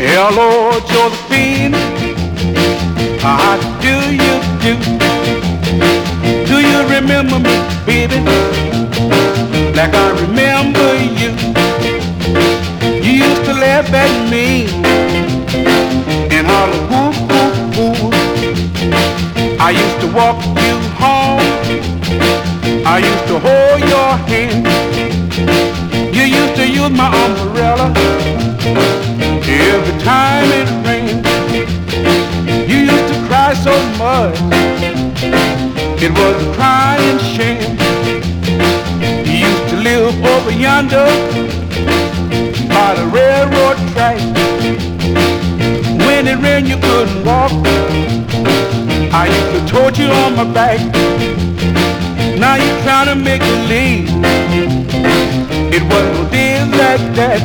Hello, Josephine, how do you do? Do you remember me, baby, like I remember you? You used to laugh at me and holler, woo, woo, woo. I used to walk you home, I used to hold your hand. You used to use my umbrella every time it rained. You used to cry so much, it was a crying shame. You used to live over yonder by the railroad track. When it rained you couldn't walk, I used to tote you on my back. Now you're trying to make believe it wasn't no days like that.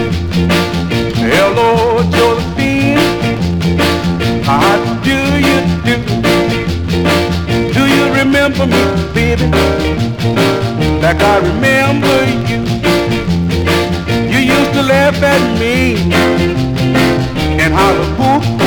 Hello, Josephine, how do you do? Do you remember me, baby, like I remember you? You used to laugh at me and holler, whoop,